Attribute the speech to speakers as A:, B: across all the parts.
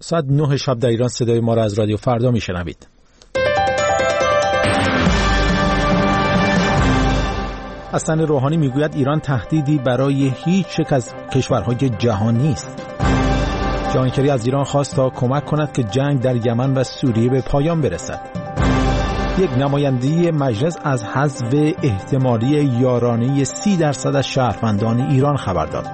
A: ساعت 9 شب در ایران صدای ما را از رادیو فردا میشنوید. حسن روحانی میگوید ایران تهدیدی برای هیچ یک از کشورهای جهان نیست. جان کری از ایران خواست تا کمک کند که جنگ در یمن و سوریه به پایان برسد. یک نماینده مجلس از حذف احتمالی یارانه 30% از شهروندان ایران خبر داد.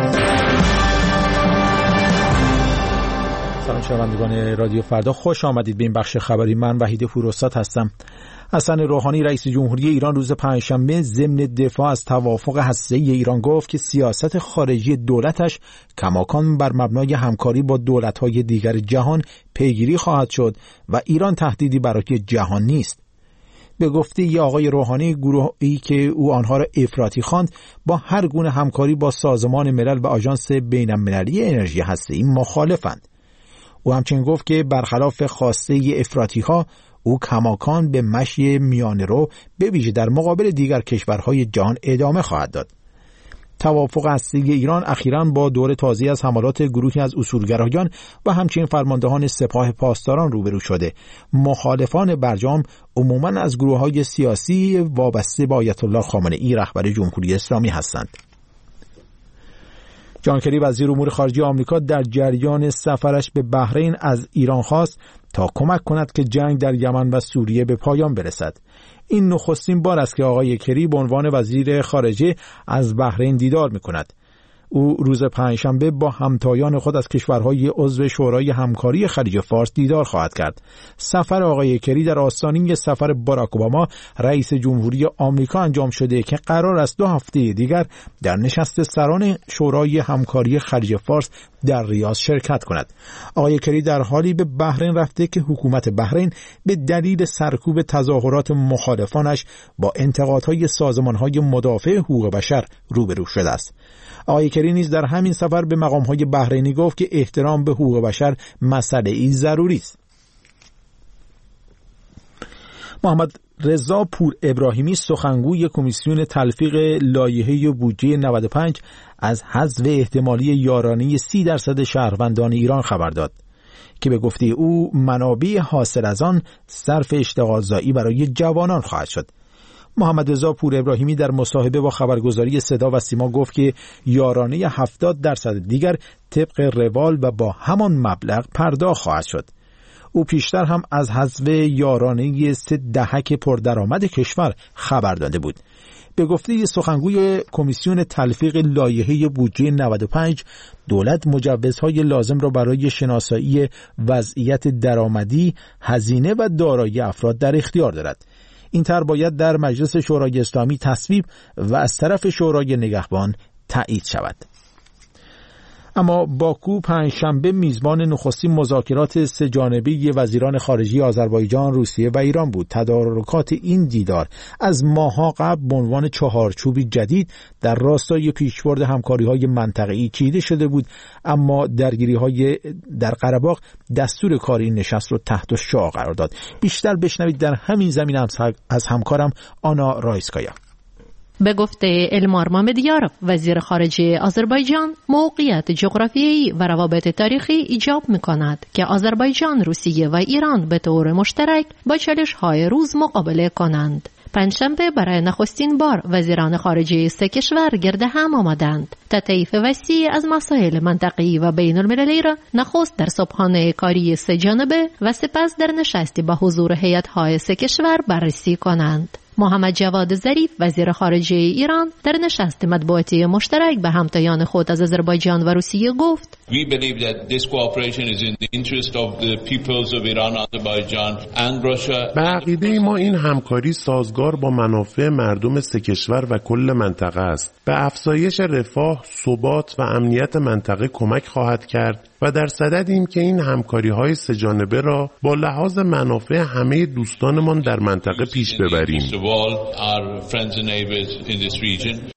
A: سلام شنوندگان رادیو فردا، خوش آمدید به این بخش خبری. من وحید پوراستاد هستم. حسن روحانی رئیس جمهوری ایران روز پنجشنبه ضمن دفاع از توافق هسته‌ای ایران گفت که سیاست خارجی دولتش کماکان بر مبنای همکاری با دولت‌های دیگر جهان پیگیری خواهد شد و ایران تهدیدی برای جهان نیست. به گفته آقای روحانی، گروهی که او آنها را افراطی خواند با هر گونه همکاری با سازمان ملل و آژانس بین‌المللی انرژی هسته‌ای مخالفند. او همچنین گفت که برخلاف خواسته افراطی‌ها، او کماکان به مشی میانه‌رو به ویژه در مقابل دیگر کشورهای جهان ادامه خواهد داد. توافق هسته‌ای ایران اخیراً با دور تازه‌ای از حملات گروهی از اصولگرایان و همچنین فرماندهان سپاه پاسداران روبرو شده. مخالفان برجام عموماً از گروه‌های سیاسی وابسته به آیت الله خامنه‌ای رهبر جمهوری اسلامی هستند. جان کری وزیر امور خارجه آمریکا در جریان سفرش به بحرین از ایران خواست تا کمک کند که جنگ در یمن و سوریه به پایان برسد. این نخستین بار است که آقای کری به عنوان وزیر خارجه از بحرین دیدار می‌کند. او روز پنجشنبه با همتایان خود از کشورهای عضو شورای همکاری خلیج فارس دیدار خواهد کرد. سفر آقای کری در آستانه سفر باراک اوباما رئیس جمهوری آمریکا انجام شده که قرار است 2 هفته دیگر در نشست سران شورای همکاری خلیج فارس در ریاض شرکت کند. آقای کری در حالی به بحرین رفته که حکومت بحرین به دلیل سرکوب تظاهرات مخالفانش با انتقادهای سازمانهای مدافع حقوق بشر روبرو شده است. آقای کری نیز در همین سفر به مقام‌های بحرینی گفت که احترام به حقوق بشر مسئله‌ای ضروری است. محمد رضا پور ابراهیمی سخنگوی کمیسیون تلفیق لایحه بودجه 95 از حذف احتمالی یارانه 30% شهروندان ایران خبر داد که به گفته او منابع حاصل از آن صرف اشتغالزایی برای جوانان خواهد شد. محمد رضا پور ابراهیمی در مصاحبه با خبرگزاری صدا و سیما گفت که یارانه 70% دیگر طبق روال و با همان مبلغ پرداخت خواهد شد. او پیشتر هم از حذف یارانه 3 دهک پردرآمد کشور خبر داده بود. به گفته سخنگوی کمیسیون تلفیق لایحه بودجه 95، دولت مجوزهای لازم را برای شناسایی وضعیت درآمدی، هزینه و دارایی افراد در اختیار دارد. این طرح باید در مجلس شورای اسلامی تصویب و از طرف شورای نگهبان تایید شود. اما باکو پنجشنبه میزبان نخستین مذاکرات 3 جانبه وزیران خارجه آذربایجان، روسیه و ایران بود. تدارکات این دیدار از ماه‌ها قبل به عنوان چهارچوبی جدید در راستای پیشبرد همکاری‌های منطقه‌ای چیده شده بود، اما درگیری‌های در قره باغ دستور کار این نشست رو تحت الشعاع قرار داد. بیشتر بشنوید در همین زمینه از همکارم آنا رایسکایا.
B: به گفته المار مامدیارف وزیر خارجه آذربایجان، موقعیت جغرافیایی و روابط تاریخی ایجاب می‌کند که آذربایجان، روسیه و ایران به طور مشترک با چالش‌های روز مقابله کنند. پنجشنبه برای نخستین بار وزیران خارجه 3 کشور گرد هم آمدند تا طیف وسیع از مسائل منطقه‌ای و بین‌المللی را نخست در صبحانه کاری 3 جانبه و سپس در نشستی با حضور هیئت‌های 3 کشور بررسی کنند. محمد جواد ظریف وزیر خارجه ایران در نشست مطبوعاتی مشترک به همتایان خود از آذربایجان و روسیه گفت:
C: We believe that this cooperation is in the interest of the peoples of Iran, Azerbaijan and Russia.
D: به عقیده ما این همکاری سازگار با منافع مردم 3 کشور و کل منطقه است. به افزایش رفاه، ثبات و امنیت منطقه کمک خواهد کرد و در صددیم که این همکاری‌های 3 جانبه را با لحاظ منافع همه دوستانمان در منطقه پیش ببریم.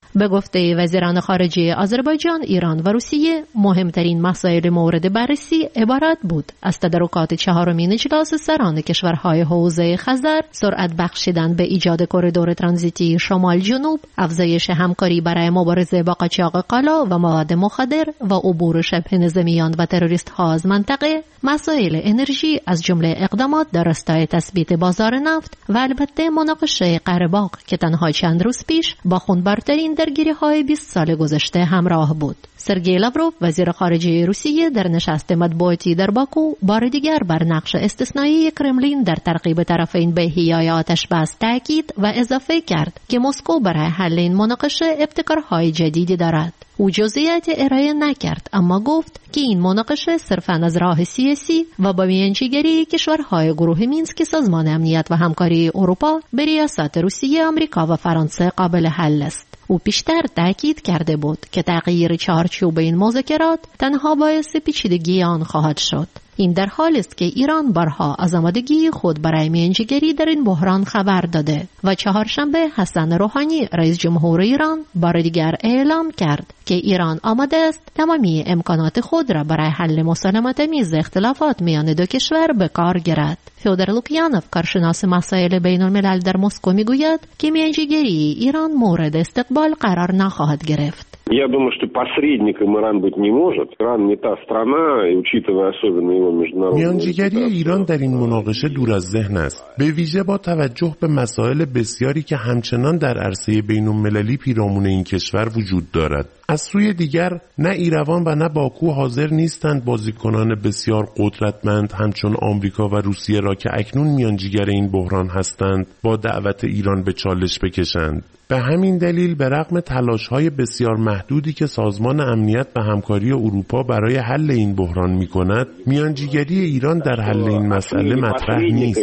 B: به گفته وزیران خارجه آذربایجان، ایران و روسیه، مهمترین مسائل مورد بررسی عبارت بود از تدارکات چهارمین اجلاس سران کشورهای حوزه خزر، سرعت بخشیدن به ایجاد کریدور ترانزیتی شمال جنوب، افزایش همکاری برای مبارزه با قاچاق کالا و مواد مخدر و عبور شبه نظامیان و تروریست ها از منطقه، مسائل انرژی از جمله اقدامات در راستای تثبیت بازار نفت و البته مناقشه قره باغ که تنها چند روز پیش با خونبارترین درگیری‌های 20 سال گذشته همراه بود. سرگئی لاوروف، وزیر خارجه روسیه، در نشست مطبوعاتی در باکو بار دیگر بر نقش استثنایی کرملین در ترغیب طرفین به احیای آتش بس تاکید و اضافه کرد که مسکو برای حل این مناقشه ابتکارهای جدیدی دارد. او جزئیات ارائه نکرد، اما گفت که این مناقشه صرفاً از راه سیاسی و با میانجیگری کشورهای گروه مینسک سازمان امنیت و همکاری اروپا به ریاست روسیه، آمریکا و فرانسه قابل حل است. او پیشتر تاکید کرده بود که تغییر چارچوب این مذاکرات تنها باعث پیچیدگی آن خواهد شد. این در حالی است که ایران بارها از آمادگی خود برای میانجیگری در این بحران خبر داده و چهارشنبه حسن روحانی، رئیس جمهور ایران، بار دیگر اعلام کرد که ایران آماده است تمامی امکانات خود را برای حل مسالمت‌آمیز اختلافات میان دو کشور به کار گیرد. فیودور لوکیانوف، کارشناس مسائل بین الملل در مسکو، میگوید که میانجیگری ایران مورد استقبال قرار نخواهد گرفت.
E: Я думаю, что посредником Иран быть не может. Иран не та страна, и учитывая особенно его международную...
D: میانجیگری ایران در این مناقشه دور از ذهن است. به ویژه با توجه به مسائل بسیاری که همچنان در عرصه بین‌المللی پیرامون این کشور وجود دارد. از سوی دیگر نه ایروان و نه باکو حاضر نیستند بازیکنان بسیار قدرتمند همچون آمریکا و روسیه را که اکنون میانجیگر این بحران هستند با دعوت ایران به چالش بکشند. به همین دلیل به رغم تلاش‌های بسیار محدودی که سازمان امنیت و همکاری اروپا برای حل این بحران می‌کند، میانجیگری ایران در حل این مسئله مطرح نیست.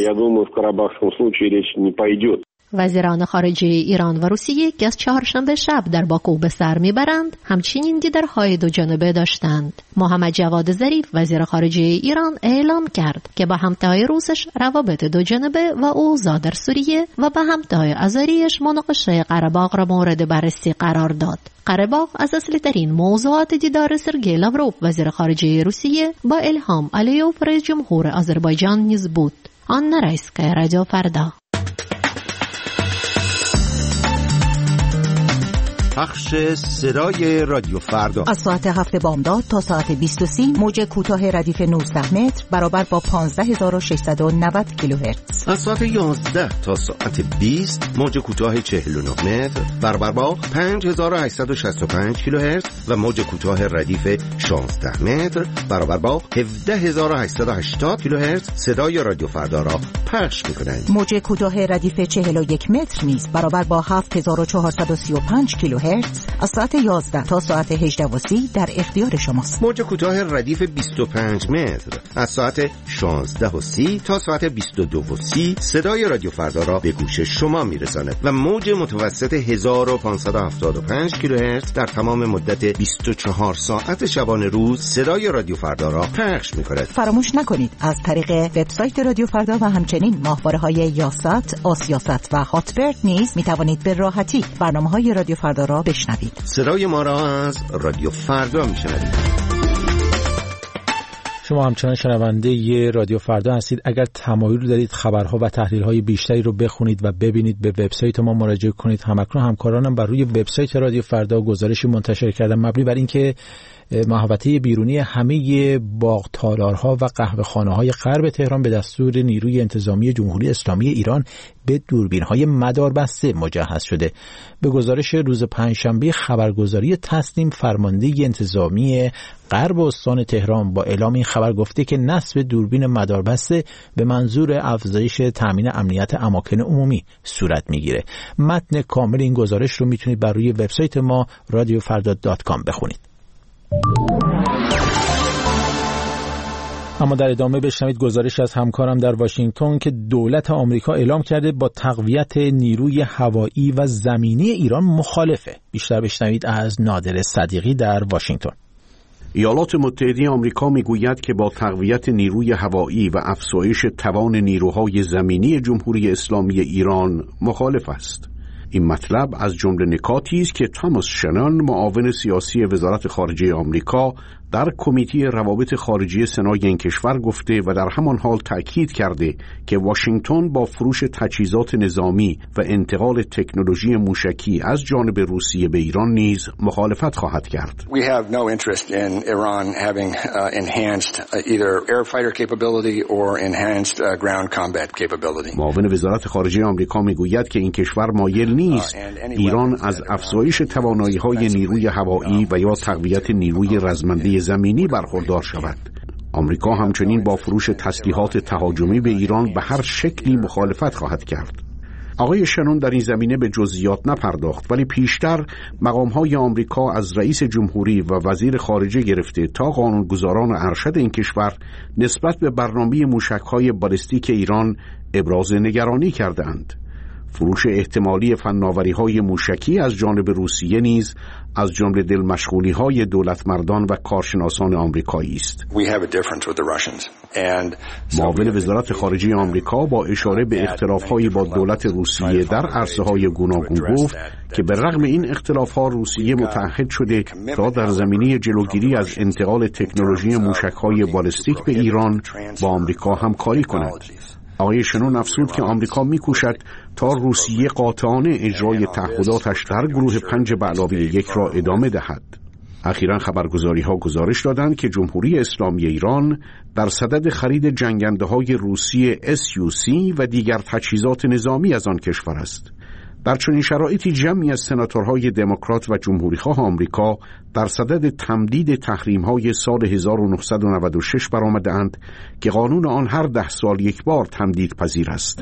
B: وزیران خارجه ایران و روسیه که از چهارشنبه شب در باکو به سر میبرند، همچنین دیدارهای دو جانبه داشتند. محمد جواد ظریف، وزیر خارجه ایران، اعلام کرد که با همتای روسش روابط دو جانبه و اوضاع در سوریه و با همتای آذریش مناقشه قره باغ را مورد بررسی قرار داد. قره باغ از اصلی ترین موضوعات دیدار سرگئی لاوروف، وزیر خارجه روسیه، با الهام علیوف، رئیس جمهور آذربایجان نیز بود. آن رئیسک رادیو فردا.
F: پخش صدای رادیو فردا
G: از ساعت 7 بامداد تا ساعت 20:30 موج کوتاه ردیف 19 متر برابر با 15690 کیلوهرتز.
F: از ساعت 11 تا ساعت 20 موج کوتاه 49 متر برابر با 5865 کیلوهرتز و موج کوتاه ردیف 16 متر برابر با 17880 کیلوهرتز صدای رادیو فردا را پخش می‌کنند.
G: موج کوتاه ردیف 41 متر نیز برابر با 7435 کیلوهرتز از ساعت 11 تا ساعت 18:30 در اختیار شماست.
F: موج کوتاه ردیف 25 متر از ساعت 16:30 تا ساعت 22:30 صدای رادیو فردا را به گوش شما میرساند و موج متوسط 1575 کیلوهرتز در تمام مدت 24 ساعت شبانه روز صدای رادیو فردا را پخش می‌کند.
G: فراموش نکنید از طریق وبسایت رادیو فردا و همچنین ماهواره‌های یاست، آسیاست و هاتبرد نیز می‌توانید به راحتی برنامه‌های رادیو فردا را بشنوید.
F: صدای ما را از رادیو فردا میشنوید.
A: شما همچنان شنونده ی رادیو فردا هستید. اگر تمایل دارید خبرها و تحلیل‌های بیشتری رو بخونید و ببینید، به وبسایت ما مراجعه کنید. همکنون همکارانم بر روی وبسایت رادیو فردا گزارشی منتشر کردن مبنی بر اینکه محوطه بیرونی همه باغ-تالارها و قهوه‌خانه‌های غرب تهران به دستور نیروی انتظامی جمهوری اسلامی ایران به دوربین‌های مداربسته مجهز شده. به گزارش روز پنجشنبه خبرگزاری تصنیم، فرمانده انتظامی غرب استان تهران با اعلام این خبر گفته که نصب دوربین مداربسته به منظور افزایش تامین امنیت اماکن عمومی صورت میگیره. متن کامل این گزارش رو میتونید بر روی وبسایت ما radiofarda.com بخونید. اما در ادامه بشنوید گزارش از همکارم در واشنگتن که دولت آمریکا اعلام کرده با تقویت نیروی هوایی و زمینی ایران مخالفه. بیشتر بشنوید از نادر صدیقی در واشنگتن.
H: ایالات متحده آمریکا میگوید که با تقویت نیروی هوایی و افزایش توان نیروهای زمینی جمهوری اسلامی ایران مخالف است. این مطلب از جمله نکاتی است که توماس شنون معاون سیاسی وزارت خارجه آمریکا در کمیته روابط خارجی سنای این کشور گفته و در همان حال تأکید کرده که واشنگتن با فروش تجهیزات نظامی و انتقال تکنولوژی موشکی از جانب روسیه به ایران نیز مخالفت خواهد کرد.
I: We have no interest in Iran having enhanced either air fighter capability or enhanced ground combat capability.
H: معاون وزارت خارجه آمریکا میگوید که این کشور مایل نیست ایران از افزایش توانایی‌های نیروی هوایی و یا تقویت نیروی رزمنده زمینی برخوردار شود. آمریکا همچنین با فروش تسلیحات تهاجمی به ایران به هر شکلی مخالفت خواهد کرد. آقای شنون در این زمینه به جزئیات نپرداخت، ولی پیشتر مقام‌های آمریکا از رئیس جمهوری و وزیر خارجه گرفته تا قانونگذاران ارشد این کشور نسبت به برنامه موشک‌های بالستیک ایران ابراز نگرانی کردند. فروش احتمالی فناوری‌های موشکی از جانب روسیه نیز از جمله دلمشغولی‌های دولتمردان و کارشناسان آمریکایی است. معاون وزارت خارجه آمریکا با اشاره به اختلاف‌های با دولت روسیه در عرصه‌های گوناگون گفت که به رغم این اختلاف‌ها روسیه متعهد شده تا در زمینه جلوگیری از انتقال تکنولوژی موشک‌های بالستیک به ایران با آمریکا همکاری کند. آقای شنون افزود که آمریکا می‌کوشد تا روسیه قاطعانه اجرای تعهداتش در گروه 5+1 را ادامه دهد. اخیراً خبرگزاری‌ها گزارش دادند که جمهوری اسلامی ایران در صدد خرید جنگنده‌های روسی SUC و دیگر تجهیزات نظامی از آن کشور است. در چنین شرایطی جمعی از سناتورهای دموکرات و جمهوری‌خواه آمریکا در صدد تمدید تحریم‌های سال 1996 برآمده‌اند که قانون آن هر 10 سال یک بار تمدید پذیر است.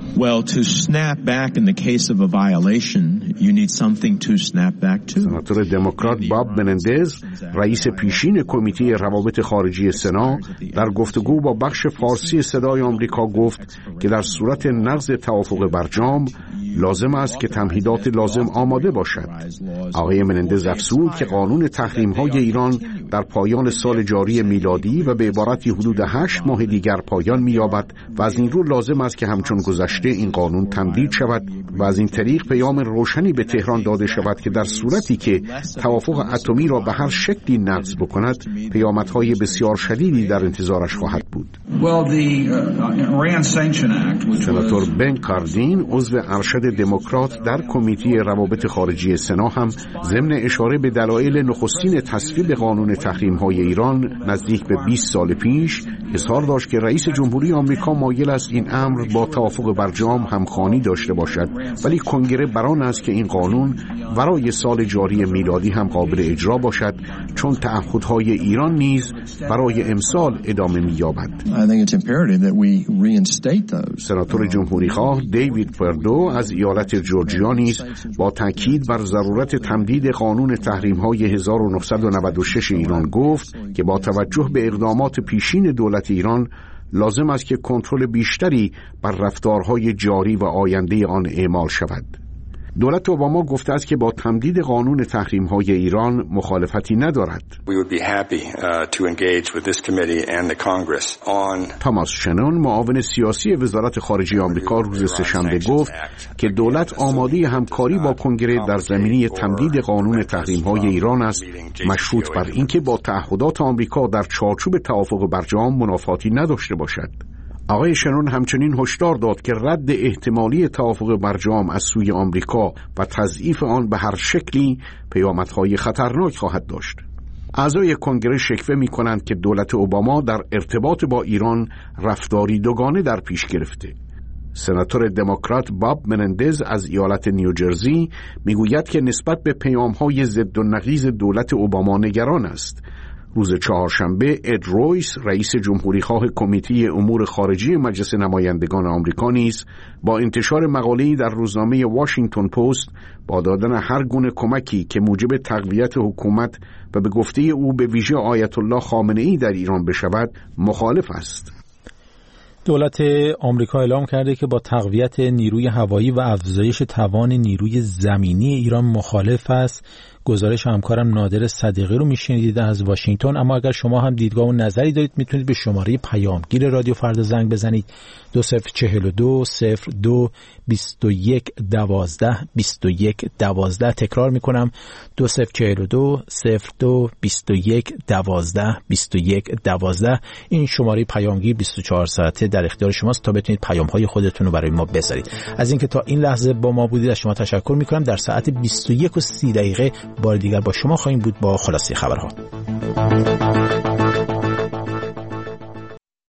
H: سناتور دموکرات باب منندز، رئیس پیشین کمیته روابط خارجی سنا، در گفتگو با بخش فارسی صدای آمریکا گفت که در صورت نقض توافق برجام لازم است که تمهیدات لازم آماده باشد. آقای منندز افزود که قانون تحریم‌های ایران در پایان سال جاری میلادی و به عبارتی حدود 8 ماه دیگر پایان می‌یابد و از این رو لازم است که همچون گذشته این قانون تمدید شود و از این طریق پیام روشنی به تهران داده شود که در صورتی که توافق اتمی را به هر شکلی نقض بکند پیامدهای بسیار شدیدی در انتظارش خواهد بود. سناتور بن کاردین، عضو ارشد دموکرات در کمیته روابط خارجی سنا، هم ضمن اشاره به دلایل نخستین تصویب قانون تحریم‌های ایران نزدیک به 20 سال پیش اظهار داشت که رئیس جمهوری آمریکا مایل است این امر با توافق برجام همخوانی داشته باشد، ولی کنگره بر آن است که این قانون برای سال جاری میلادی هم قابل اجرا باشد، چون تعهدهای ایران نیز برای امسال ادامه می‌یابد. سناتور جمهوری‌خواه دیوید پردو از ایالت جورجیا نیز با تاکید بر ضرورت تمدید قانون تحریم‌های 1996 ایران گفت که با توجه به اقدامات پیشین دولت ایران لازم است که کنترل بیشتری بر رفتارهای جاری و آینده آن اعمال شود. دولت اوباما گفته است که با تمدید قانون تحریم‌های ایران مخالفتی ندارد. توماس شنون، معاون سیاسی وزارت خارجه آمریکا، روز سه‌شنبه گفت که دولت آماده همکاری با کنگره در زمینه تمدید قانون تحریم‌های ایران است، مشروط بر اینکه با تعهدات آمریکا در چارچوب توافق برجام منافاتی نداشته باشد. آقای شنون همچنین هشدار داد که رد احتمالی توافق برجام از سوی آمریکا و تضعیف آن به هر شکلی پیامدهای خطرناک خواهد داشت. اعضای کنگره شکوه می کنند که دولت اوباما در ارتباط با ایران رفتاری دوگانه در پیش گرفته. سناتور دموکرات باب منندز از ایالت نیوجرسی میگوید که نسبت به پیام‌های ضد و نقیض دولت اوباما نگران است. روز چهارشنبه اد رویس، رئیس جمهوری‌خواه کمیته امور خارجی مجلس نمایندگان آمریکا، نیز با انتشار مقاله‌ای در روزنامه واشنگتن پست با دادن هر گونه کمکی که موجب تقویت حکومت و به گفته او به ویژه آیت الله خامنه‌ای در ایران بشود مخالف است.
A: دولت آمریکا اعلام کرده که با تقویت نیروی هوایی و افزایش توان نیروی زمینی ایران مخالف است. گزارش همکارم نادر صدیقی رو میشنیدید از واشنگتن. اما اگر شما هم دیدگاه و نظری دارید میتونید به شماره پیامگیر رادیو فردا زنگ بزنید 2042 02 21 12 21 12. تکرار میکنم 2042 02 21 12 21 12. این شماره پیامگیر 24 ساعته در اختیار شماست تا بتونید پیام‌های خودتون رو برای ما بذارید. از اینکه تا این لحظه با ما بودید از شما تشکر میکنم. در ساعت 21:30 بار دیگر با شما خواهیم بود با خلاصه خبرها.